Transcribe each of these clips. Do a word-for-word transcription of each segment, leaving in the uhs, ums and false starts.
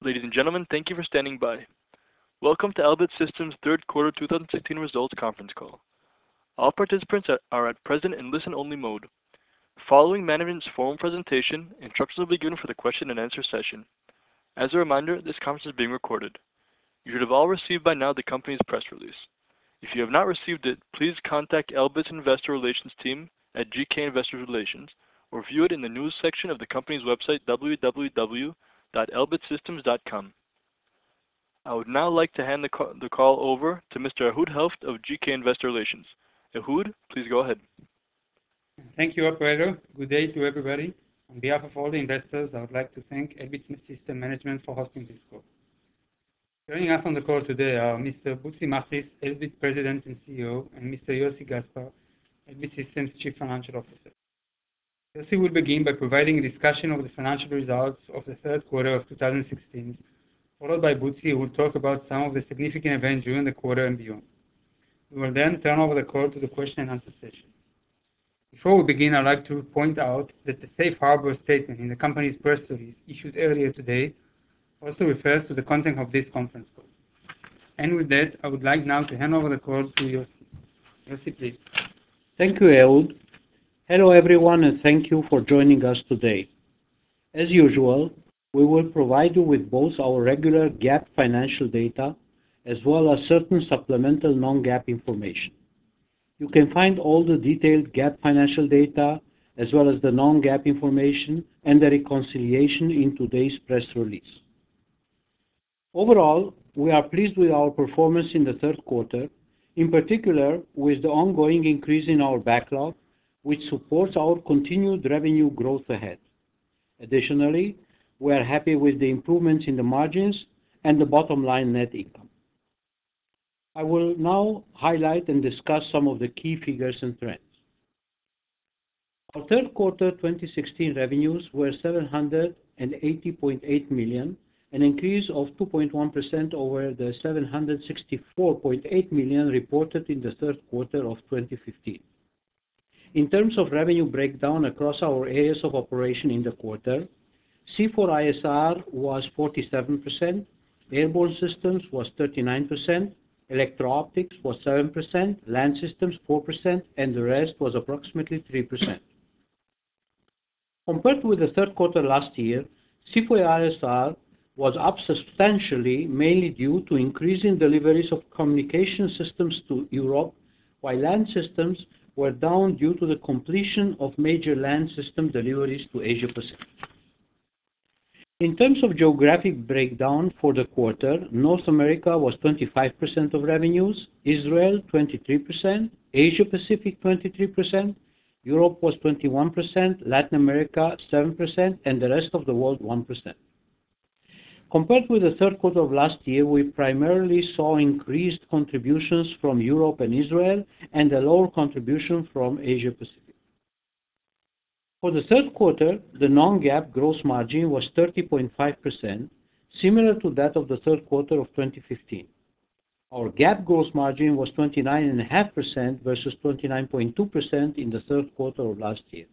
Ladies and gentlemen, thank you for standing by. Welcome to Elbit Systems' third quarter two thousand sixteen results conference call. All participants are at present in listen-only mode. Following management's formal presentation, instructions will be given for the question and answer session. As a reminder, this conference is being recorded. You should have all received by now the company's press release. If you have not received it, please contact Elbit's Investor Relations team at G K Investor Relations or view it in the news section of the company's website w w w dot elbit systems dot com. I would now like to hand the call, the call over to Mister Ehud Helft of G K Investor Relations. Ehud, please go ahead. Thank you, operator. Good day to everybody. On behalf of all the investors, I would like to thank Elbit Systems Management for hosting this call. Joining us on the call today are Mister Butzi Machlis, Elbit President and C E O, and Mister Yossi Gaspar, Elbit Systems Chief Financial Officer. Yossi will begin by providing a discussion of the financial results of the third quarter of two thousand sixteen, followed by Butzi, who will talk about some of the significant events during the quarter and beyond. We will then turn over the call to the question and answer session. Before we begin, I'd like to point out that the safe harbor statement in the company's press release issued earlier today also refers to the content of this conference call. And with that, I would like now to hand over the call to Yossi. Yossi, please. Thank you, Ehud. Hello, everyone, and thank you for joining us today. As usual, we will provide you with both our regular GAAP financial data as well as certain supplemental non-GAAP information. You can find all the detailed GAAP financial data as well as the non-GAAP information and the reconciliation in today's press release. Overall, we are pleased with our performance in the third quarter, in particular with the ongoing increase in our backlog, which supports our continued revenue growth ahead. Additionally, we are happy with the improvements in the margins and the bottom line net income. I will now highlight and discuss some of the key figures and trends. Our third quarter twenty sixteen revenues were seven hundred eighty point eight million dollars, an increase of two point one percent over the seven hundred sixty-four point eight million dollars reported in the third quarter of twenty fifteen. In terms of revenue breakdown across our areas of operation in the quarter, C four I S R was forty-seven percent, Airborne Systems was thirty-nine percent, Electro-Optics was seven percent, Land Systems four percent, and the rest was approximately three percent. Compared with the third quarter last year, C four I S R was up substantially, mainly due to increasing deliveries of communication systems to Europe, while Land Systems were down due to the completion of major land system deliveries to Asia Pacific. In terms of geographic breakdown for the quarter, North America was twenty-five percent of revenues, Israel twenty-three percent, Asia Pacific twenty-three percent, Europe was twenty-one percent, Latin America seven percent, and the rest of the world one percent. Compared with the third quarter of last year, we primarily saw increased contributions from Europe and Israel and a lower contribution from Asia Pacific. For the third quarter, the non-GAAP gross margin was thirty point five percent, similar to that of the third quarter of twenty fifteen. Our GAAP gross margin was twenty-nine point five percent versus twenty-nine point two percent in the third quarter of last year.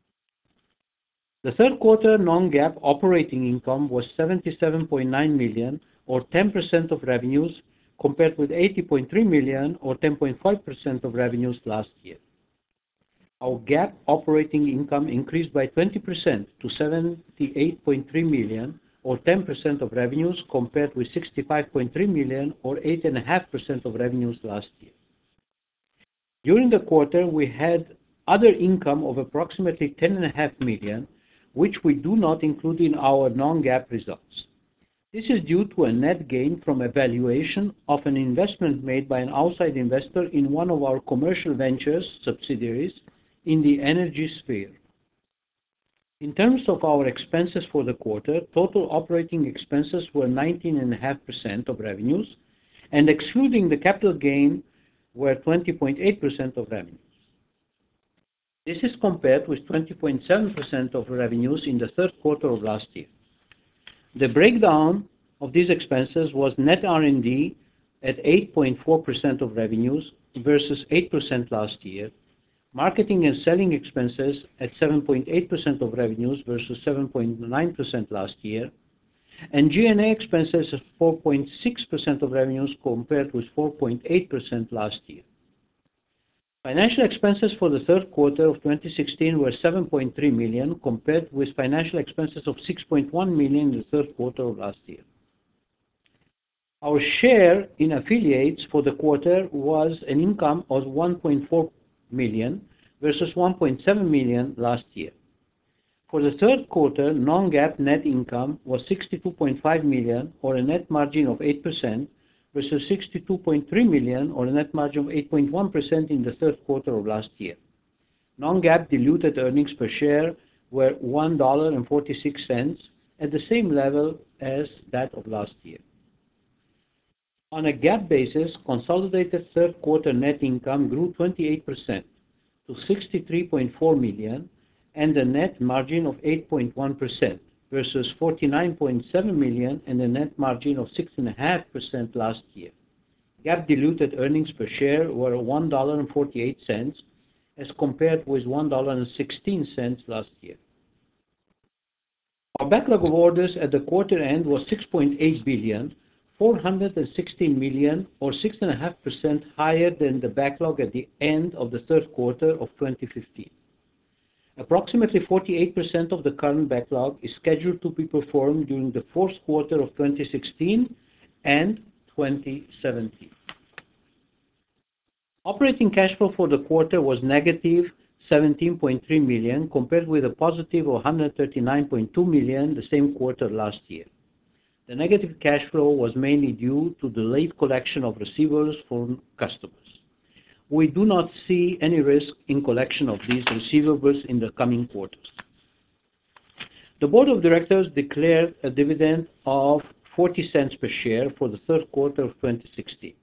The third quarter non-GAAP operating income was seventy-seven point nine million dollars or ten percent of revenues, compared with eighty point three million dollars or ten point five percent of revenues last year. Our GAAP operating income increased by twenty percent to seventy-eight point three million dollars or ten percent of revenues, compared with sixty-five point three million dollars or eight point five percent of revenues last year. During the quarter, we had other income of approximately ten point five million dollars, which we do not include in our non-GAAP results. This is due to a net gain from a valuation of an investment made by an outside investor in one of our commercial ventures subsidiaries in the energy sphere. In terms of our expenses for the quarter, total operating expenses were nineteen point five percent of revenues, and excluding the capital gain, were twenty point eight percent of revenues. This is compared with twenty point seven percent of revenues in the third quarter of last year. The breakdown of these expenses was net R and D at eight point four percent of revenues versus eight percent last year, marketing and selling expenses at seven point eight percent of revenues versus seven point nine percent last year, and G and A expenses of four point six percent of revenues compared with four point eight percent last year. Financial expenses for the third quarter of twenty sixteen were seven point three million dollars compared with financial expenses of six point one million dollars in the third quarter of last year. Our share in affiliates for the quarter was an income of one point four million dollars versus one point seven million dollars last year. For the third quarter, non-GAAP net income was sixty-two point five million dollars or a net margin of eight percent versus sixty-two point three million dollars or a net margin of eight point one percent in the third quarter of last year. Non-GAAP diluted earnings per share were one dollar and forty-six cents at the same level as that of last year. On a GAAP basis, consolidated third quarter net income grew twenty-eight percent to sixty-three point four million dollars and a net margin of eight point one percent versus forty-nine point seven million dollars and a net margin of six point five percent last year. GAAP diluted earnings per share were one dollar and forty-eight cents as compared with one dollar and sixteen cents last year. Our backlog of orders at the quarter end was six point eight billion dollars, four hundred sixteen million dollars or six point five percent higher than the backlog at the end of the third quarter of twenty fifteen. Approximately forty-eight percent of the current backlog is scheduled to be performed during the fourth quarter of twenty sixteen and twenty seventeen. Operating cash flow for the quarter was negative seventeen point three million dollars compared with a positive of one hundred thirty-nine point two million dollars the same quarter last year. The negative cash flow was mainly due to delayed collection of receivables from customers. We do not see any risk in collection of these receivables in the coming quarters. The Board of Directors declared a dividend of forty cents per share for the third quarter of twenty sixteen.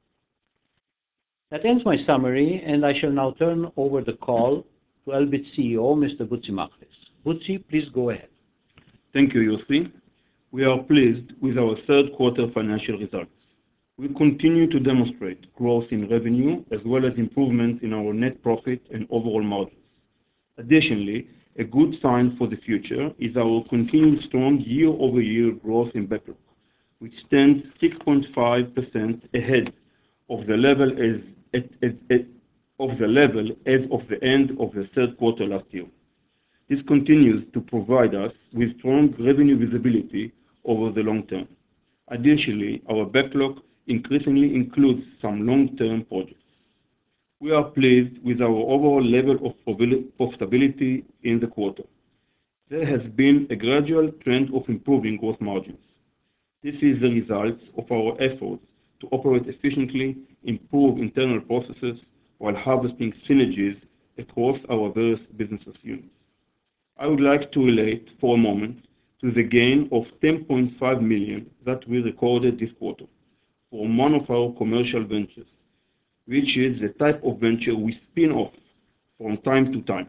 That ends my summary, and I shall now turn over the call to Elbit C E O, Mister Butzi Machlis. Butzi, please go ahead. Thank you, Yossi. We are pleased with our third quarter financial results. We continue to demonstrate growth in revenue as well as improvement in our net profit and overall margins. Additionally, a good sign for the future is our continued strong year-over-year growth in backlog, which stands six point five percent ahead of the level as at, at, at, of the level as of the end of the third quarter last year. This continues to provide us with strong revenue visibility over the long term. Additionally, our backlog increasingly includes some long-term projects. We are pleased with our overall level of profitability in the quarter. There has been a gradual trend of improving gross margins. This is the result of our efforts to operate efficiently, improve internal processes, while harvesting synergies across our various business units. I would like to relate for a moment to the gain of ten point five million dollars that we recorded this quarter from one of our commercial ventures, which is the type of venture we spin off from time to time.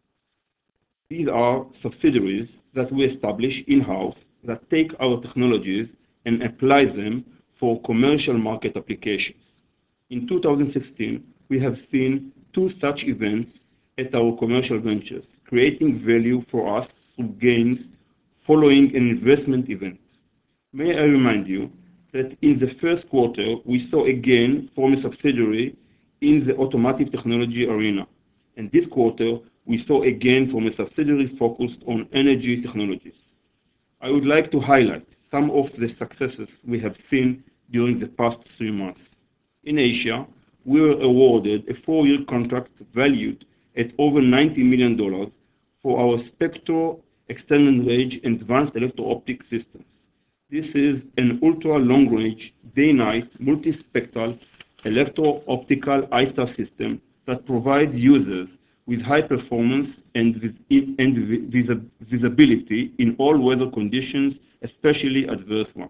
These are subsidiaries that we establish in-house that take our technologies and apply them for commercial market applications. In two thousand sixteen, we have seen two such events at our commercial ventures, creating value for us through gains following an investment event. May I remind you that in the first quarter, we saw a gain from a subsidiary in the automotive technology arena, and this quarter, we saw a gain from a subsidiary focused on energy technologies. I would like to highlight some of the successes we have seen during the past three months. In Asia, we were awarded a four-year contract valued at over ninety million dollars for our Spectro extended range and advanced electro-optic systems. This is an ultra-long-range, day-night, multispectral electro-optical I S A system that provides users with high performance and, vis and vis visibility in all weather conditions, especially adverse ones.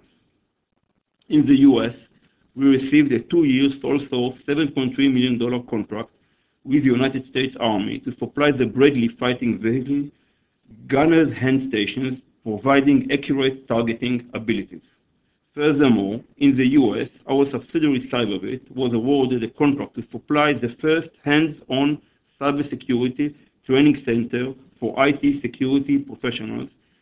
In the U S, we received a two-year sole source seven point three million dollars contract with the United States Army to supply the Bradley fighting vehicle gunner's hand stations, providing accurate targeting abilities. Furthermore, in the U S, our subsidiary Cyberbit was awarded a contract to supply the first hands-on cybersecurity training center for I T security professionals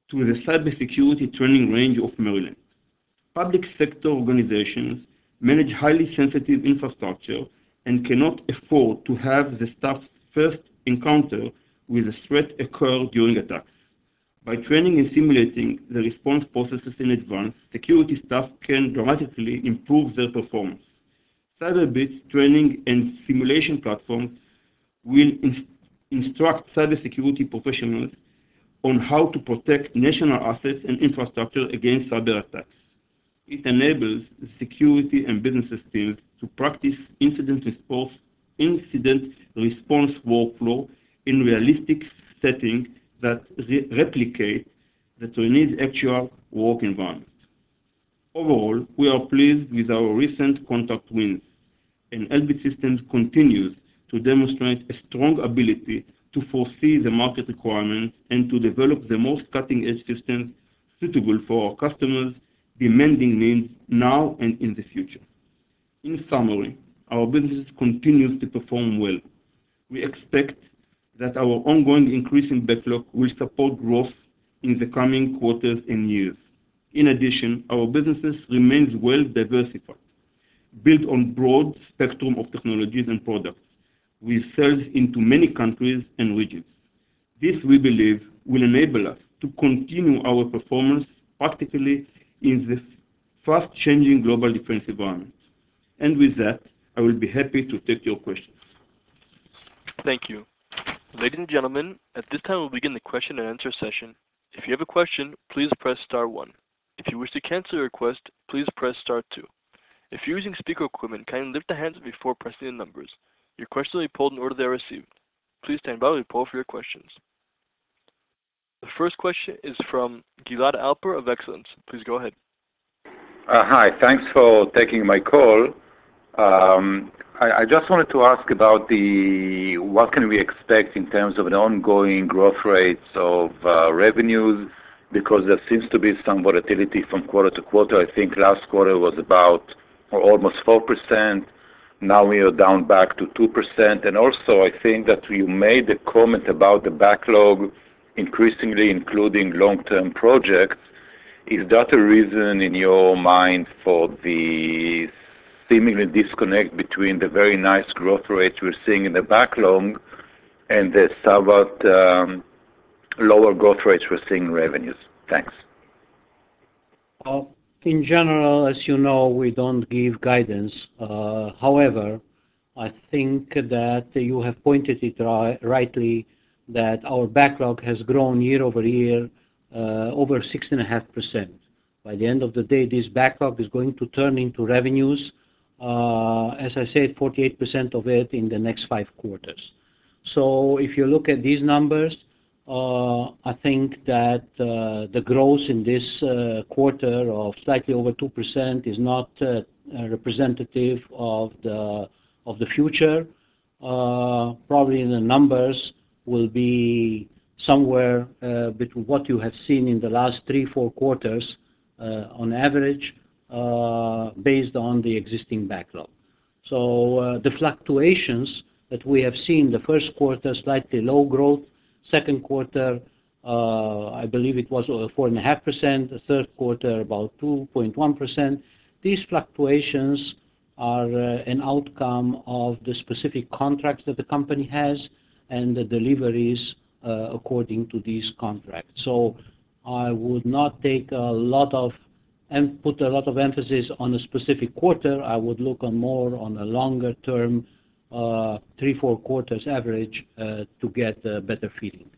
to the cybersecurity training range of Maryland. Public sector organizations manage highly sensitive infrastructure and cannot afford to have the staff's first encounter with a threat occur during attacks. By training and simulating the response processes in advance, security staff can dramatically improve their performance. Cyberbit's training and simulation platforms will in instruct cybersecurity professionals on how to protect national assets and infrastructure against cyber attacks. It enables the security and business teams to practice incident response, incident response workflow in realistic settings that re replicate the trainees' actual work environment. Overall, we are pleased with our recent contract wins, and Elbit Systems continues to demonstrate a strong ability to foresee the market requirements and to develop the most cutting-edge systems suitable for our customers' demanding needs now and in the future. In summary, our business continues to perform well. We expect that our ongoing increase in backlog will support growth in the coming quarters and years. In addition, our businesses remains well diversified, built on broad spectrum of technologies and products, with sales into many countries and regions. This, we believe, will enable us to continue our performance practically in this fast-changing global defense environment. And with that, I will be happy to take your questions. Thank you. Ladies and gentlemen, at this time we'll begin the question and answer session. If you have a question, please press star one. If you wish to cancel your request, please press star two. If you're using speaker equipment, kindly lift the handset before pressing the numbers. Your question will be pulled in order they are received. Please stand by while we poll for your questions. The first question is from Gilad Alper of Excellence. Please go ahead. Uh, hi, thanks for taking my call. Um, I, I just wanted to ask about the what can we expect in terms of an ongoing growth rates of uh, revenues, because there seems to be some volatility from quarter to quarter. I think last quarter was about or almost four percent. Now we are down back to two percent. And also I think that you made a comment about the backlog increasingly including long-term projects. Is that a reason in your mind for the seemingly disconnect between the very nice growth rates we're seeing in the backlog and the somewhat um, lower growth rates we're seeing in revenues? Thanks. Uh, in general, as you know, we don't give guidance. Uh, however, I think that you have pointed it ri rightly that our backlog has grown year over year uh, over six point five percent. By the end of the day, this backlog is going to turn into revenues, uh, as I said, forty-eight percent of it in the next five quarters. So if you look at these numbers, uh, I think that uh, the growth in this uh, quarter of slightly over two percent is not uh, representative of the, of the future. Uh, probably in the numbers will be somewhere uh, between what you have seen in the last three, four quarters uh, on average, uh, based on the existing backlog. So uh, the fluctuations that we have seen, the first quarter slightly low growth, second quarter uh, I believe it was four point five percent, the third quarter about two point one percent. These fluctuations are uh, an outcome of the specific contracts that the company has and the deliveries uh, according to these contracts. So I would not take a lot of and put a lot of emphasis on a specific quarter. I would look on more on a longer term, uh, three, four quarters average uh, to get a better feeling.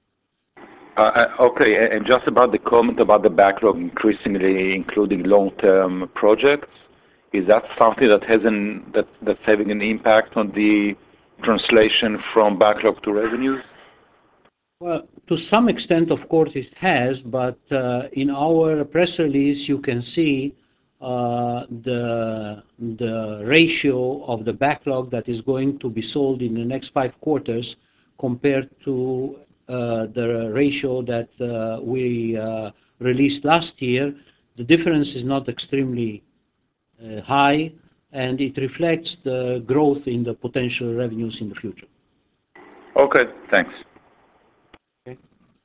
Uh, okay, and just about the comment about the backlog increasingly including long-term projects, is that something that has an, that, that's having an impact on the translation from backlog to revenues? Well, to some extent, of course, it has, but uh, in our press release, you can see uh, the, the ratio of the backlog that is going to be sold in the next five quarters compared to uh, the ratio that uh, we uh, released last year. The difference is not extremely uh, high, and it reflects the growth in the potential revenues in the future. Okay, thanks.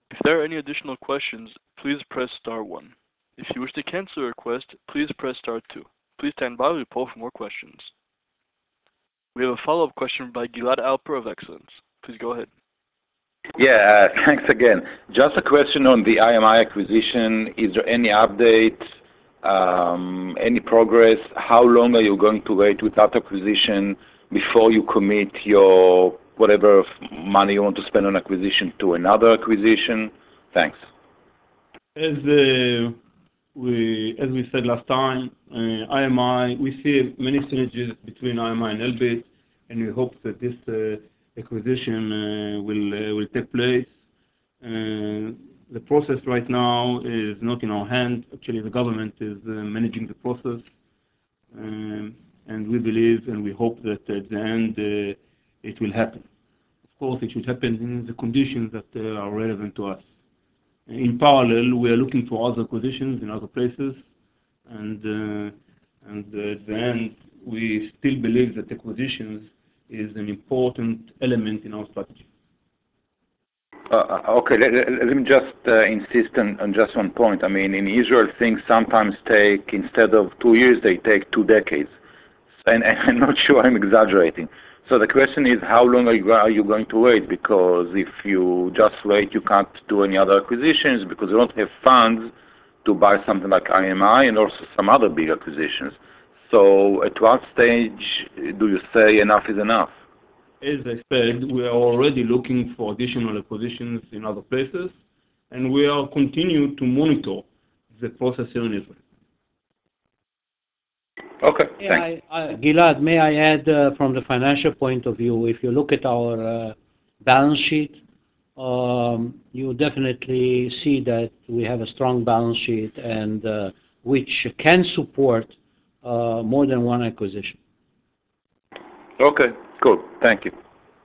If there are any additional questions, please press star one. If you wish to cancel a request, please press star two. Please stand by while we poll for more questions. We have a follow-up question by Gilad Alper of Excellence. Please go ahead. Yeah, uh, thanks again. Just a question on the I M I acquisition. Is there any update, um, any progress? How long are you going to wait with that acquisition before you commit your whatever money you want to spend on acquisition to another acquisition? Thanks. As uh, we as we said last time, uh, I M I, we see many synergies between I M I and Elbit, and we hope that this uh, acquisition uh, will uh, will take place. Uh, the process right now is not in our hands. Actually, the government is uh, managing the process, um, and we believe and we hope that at the end uh, it will happen. Of course, it should happen in the conditions that uh, are relevant to us. In parallel, we are looking for other acquisitions in other places, and uh, and uh, at the end, we still believe that acquisitions is an important element in our strategy. Uh, okay, let, let me just uh, insist on, on just one point. I mean, in Israel, things sometimes take, instead of two years, they take two decades. And, and I'm not sure I'm exaggerating. So the question is, how long are you, are you going to wait? Because if you just wait, you can't do any other acquisitions because you don't have funds to buy something like I M I and also some other big acquisitions. So at what stage do you say enough is enough? As I said, we are already looking for additional acquisitions in other places, and we are continuing to monitor the process here in Israel. Okay, May thanks. I, uh, Gilad, may I add uh, from the financial point of view, if you look at our uh, balance sheet, um, you definitely see that we have a strong balance sheet and uh, which can support uh, more than one acquisition. Okay, cool. Thank you.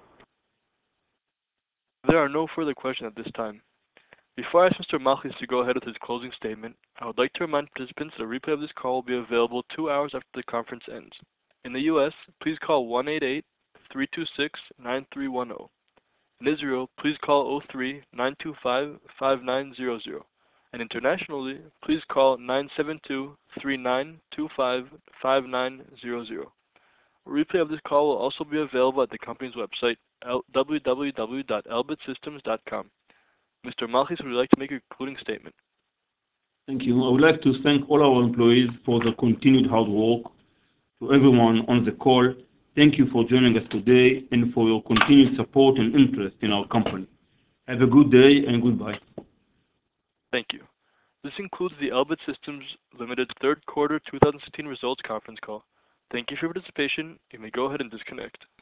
There are no further questions at this time. Before I ask Mister Malchus to go ahead with his closing statement, I would like to remind participants that a replay of this call will be available two hours after the conference ends. In the U S, please call one eight eight, three two six, nine three one zero. In Israel, please call zero three, nine two five, five nine zero zero. And internationally, please call nine seven two, three nine two five, five nine zero zero. A replay of this call will also be available at the company's website, w w w dot elbit systems dot com. Mister Malchus, would you like to make a concluding statement? Thank you. I would like to thank all our employees for their continued hard work. To everyone on the call, thank you for joining us today and for your continued support and interest in our company. Have a good day and goodbye. Thank you. This concludes the Elbit Systems Limited third quarter two thousand sixteen results conference call. Thank you for your participation. You may go ahead and disconnect.